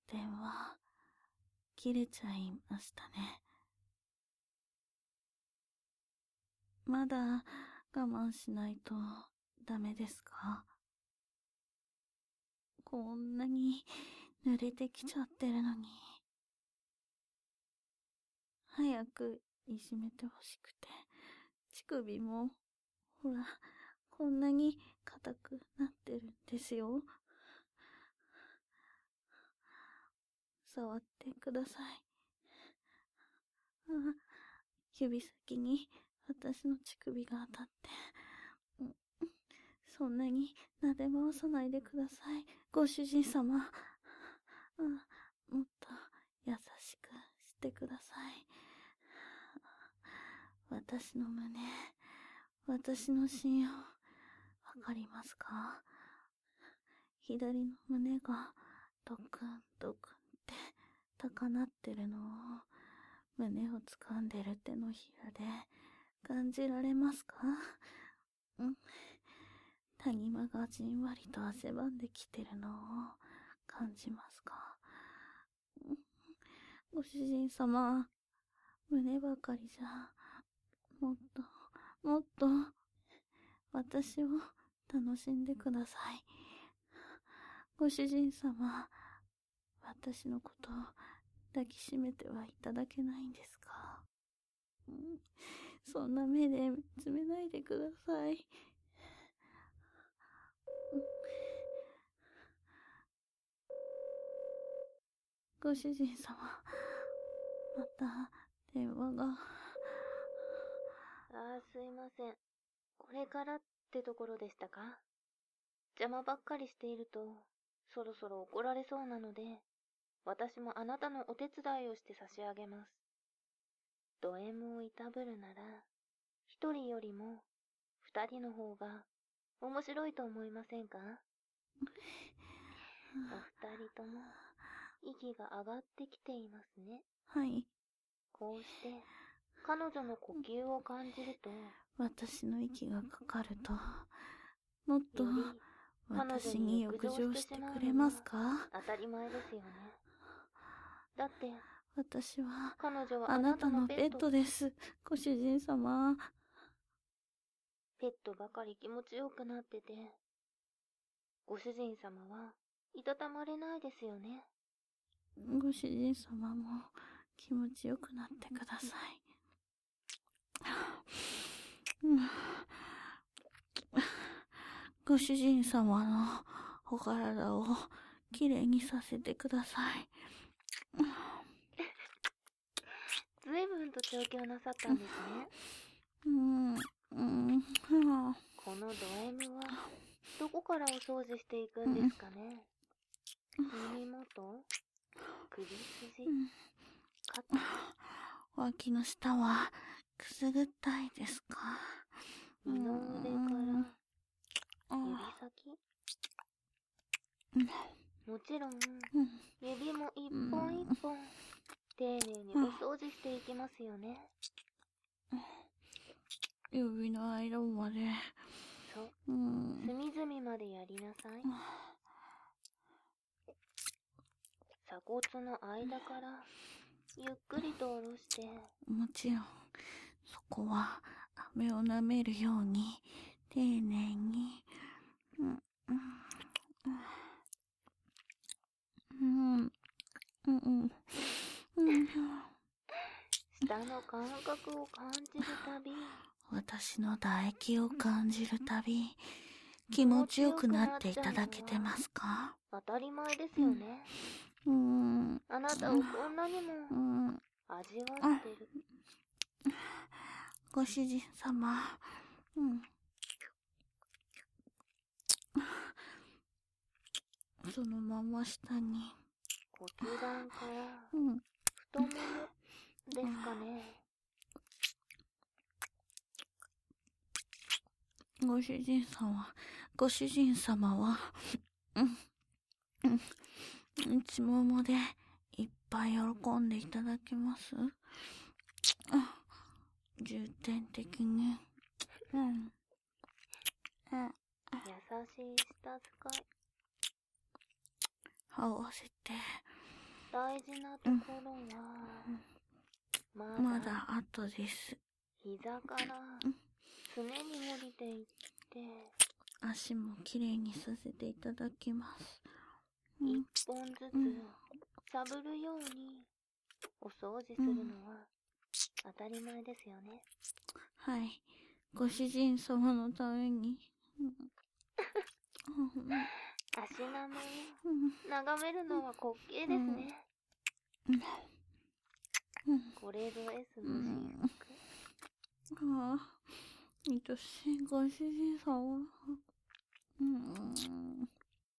電話、切れちゃいましたね。まだ我慢しないとダメですか？こんなに濡れてきちゃってるのに。早くいじめてほしくて、乳首も、ほら、こんなに硬くなってるんですよ。触ってください。指先に私の乳首が当たって、そんなに撫で回さないでください。ご主人様。もっと優しくしてください。私の胸、私の心を、わかりますか？左の胸がドクンドクンって高鳴ってるのを、胸を掴んでる手のひらで感じられますか？谷間がじんわりと汗ばんできてるのを感じますか？ご主人様、胸ばかりじゃ、もっと、もっと、私を楽しんでください。ご主人様、私のことを抱きしめてはいただけないんですか？そんな目で見つめないでください。ご主人様、また電話が。 すいません。これからってところでしたか？邪魔ばっかりしていると、そろそろ怒られそうなので、私もあなたのお手伝いをして差し上げます。ド M をいたぶるなら、一人よりも二人の方が面白いと思いませんか？お二人とも息が上がってきていますね。 はい。 こうして彼女の呼吸を感じると、 私の息がかかると、もっとより彼女私にに浴場してくれますか？ 当たり前ですよね。だって私は彼女はあなたのペットです、ご主人様。 ペットばかり気持ちよくなってて、ご主人様はいたたまれないですよね。 ご主人様も気持ちよくなってください。ご主人様のお体をきれいにさせてください。 ずいぶんと調教なさったんですね。このド M はどこからお掃除していくんですかね。耳元、首筋、肩、 脇の下はくすぐったいですか？ 二の腕から指先、もちろん指も一本一本丁寧にお掃除していきますよね。 指の間まで。 そう、隅々までやりなさい。鎖骨の間からゆっくりと下ろして。 もちろんそこは飴を舐めるように丁寧に。 下の感覚を感じるたび、 私の唾液を感じるたび、気持ちよくなっていただけてますか？ 当たり前ですよね。あなたをこんなにも味わってる。 ご主人様、そのまま下に。 骨盤から太ももですかね。 ご主人様は、内ももでいっぱい喜んでいただけます？重点的に。 優しい舌使い。 合わせて、 大事なところは、 まだ後です。 膝から常に降りていって、 足もきれいにさせていただきます。 一本ずつさぶるようにお掃除するのは当たり前ですよね。 はい。ご主人様のために。 足並みを眺めるのは滑稽ですね。これぞ S の私服。 ああ、愛しいご主人様。